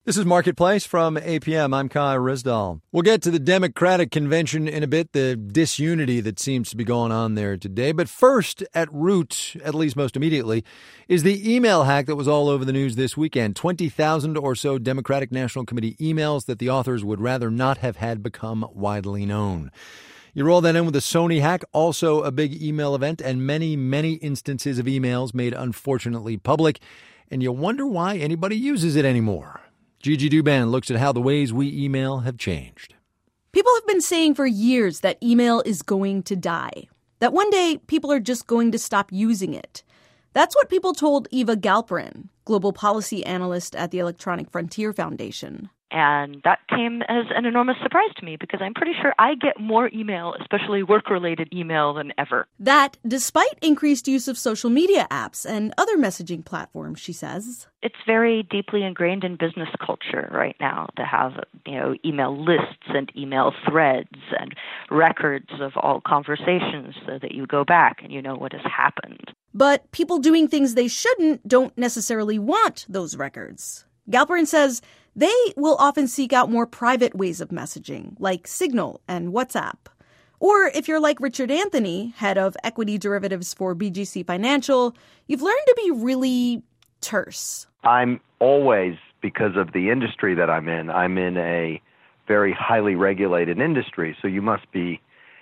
This is Marketplace from APM. I'm Kai Rizdal. We'll get to the Democratic convention in a bit, the disunity that seems to be going on there today. But first, at root, at least most immediately, is the email hack that was all over the news this weekend. 20,000 or so Democratic National Committee emails that the authors would rather not have had become widely known. You roll that in with the Sony hack, also a big email event, and many, many instances of emails made unfortunately public. And you wonder why anybody uses it anymore. Gigi Douban looks at how the ways we email have changed. People have been saying for years that email is going to die, that one day people are just going to stop using it. That's what people told Eva Galperin, global policy analyst at the Electronic Frontier Foundation. And that came as an enormous surprise to me because I'm pretty sure I get more email, especially work-related email, than ever. That despite increased use of social media apps and other messaging platforms, she says. It's very deeply ingrained in business culture right now to have, email lists and email threads and records of all conversations so that you go back and you know what has happened. But people doing things they shouldn't don't necessarily want those records. Galperin says they will often seek out more private ways of messaging, like Signal and WhatsApp. Or if you're like Richard Anthony, head of equity derivatives for BGC Financial, you've learned to be really terse. I'm always, because of the industry that I'm in a very highly regulated industry, so you must be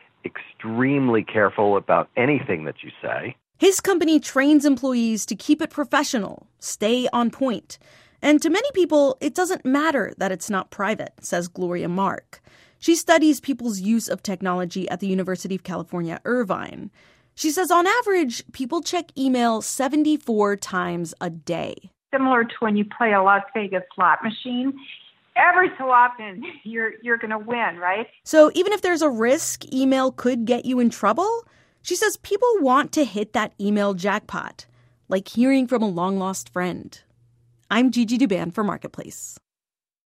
extremely careful about anything that you say. His company trains employees to keep it professional, stay on point. And to many people, it doesn't matter that it's not private, says Gloria Mark. She studies people's use of technology at the University of California, Irvine. She says on average, people check email 74 times a day. Similar to when you play a Las Vegas slot machine, every so often you're going to win, right? So even if there's a risk email could get you in trouble, she says people want to hit that email jackpot, like hearing from a long-lost friend. I'm Gigi Douban for Marketplace.